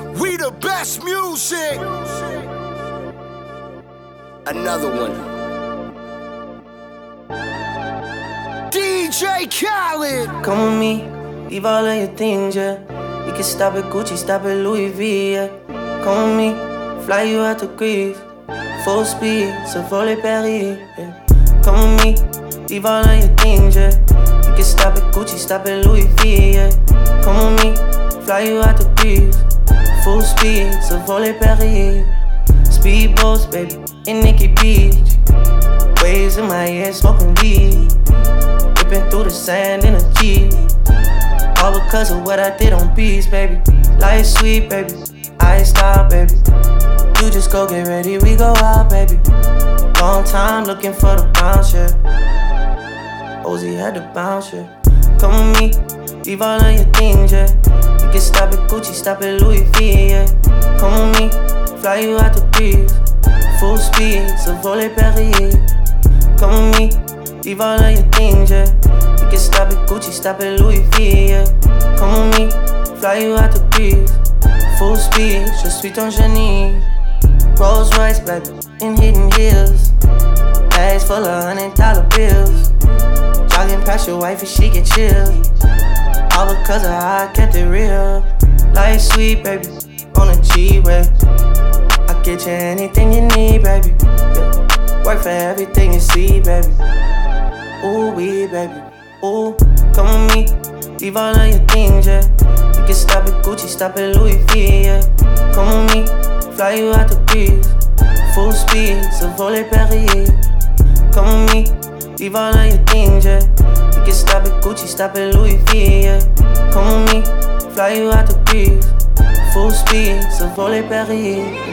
We the best music. Another one. DJ Khaled. Come with me, leave all of your things, yeah. We can stop at Gucci, stop at Louis V, yeah. Come with me, fly you out to Greece. Full speed, so volley Paris, yeah. Come with me, leave all of your things, yeah. We can stop at Gucci, stop at Louis V, yeah. Come with me, fly you out to Greece. Full speed, so volley Paris. Speedboats, baby, in Nikki Beach. Waves in my ear, smoking weed. Ripping through the sand in a Jeep. All because of what I did on beats, baby. Life sweet, baby, I ain't stop, baby. You just go get ready, we go out, baby. Long time looking for the bounce, yeah. Ozzy had to bounce, yeah. Come with me, leave all of your things, yeah. We can stop at Gucci, stop at Louis V, yeah. Come with me, fly you out to Greece. Full speed, so volley Paris. Come with me, leave all of your things, yeah. We can stop at Gucci, stop at Louis V, yeah. Come with me, fly you out to Greece. Full speed, je suis ton génie. Rolls Royce, baby, in hidden hills. Bags full of $100 bills. Jogging past your wife and she get chilled. All because of how I kept it real. Life sweet, baby, on a G-way. I get you anything you need, baby. Yeah. Work for everything you see, baby. Ooh, we, baby. Ooh, come with me, leave all of your things, yeah. We can stop at Gucci, stop at Louis V, yeah. Come with me, fly you out to Greece. Full speed, so volley Paris. Come with me, leave all of your things, yeah. We can stop at Gucci, stop at Louis V, yeah. Come with me, fly you out to Greece. Full speed, so volley Paris.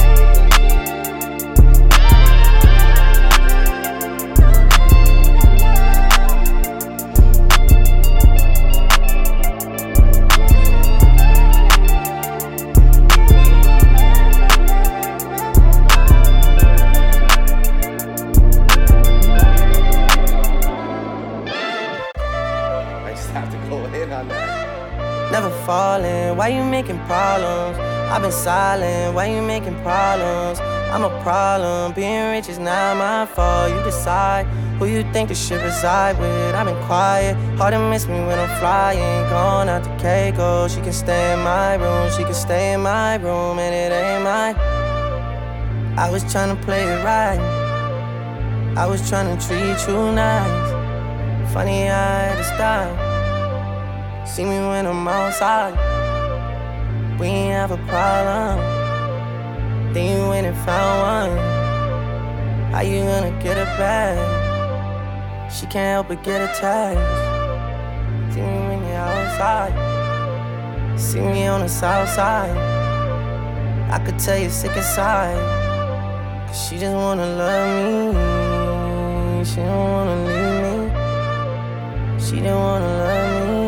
Never falling, why you making problems? I've been silent, why you making problems? I'm a problem, being rich is not my fault. You decide who you think the ship reside with. I've been quiet, hard to miss me when I'm flying. Gone out to Keiko, she can stay in my room. She can stay in my room and it ain't mine. I was tryna play it right, I was tryna treat you nice. Funny I had to stop. See me when I'm outside, we ain't have a problem. Then you went and found one. How you gonna get it back? She can't help but get attached. See me when you're outside, see me on the south side. I could tell you're sick inside, cause she just wanna love me. She don't wanna leave me. She don't wanna love me.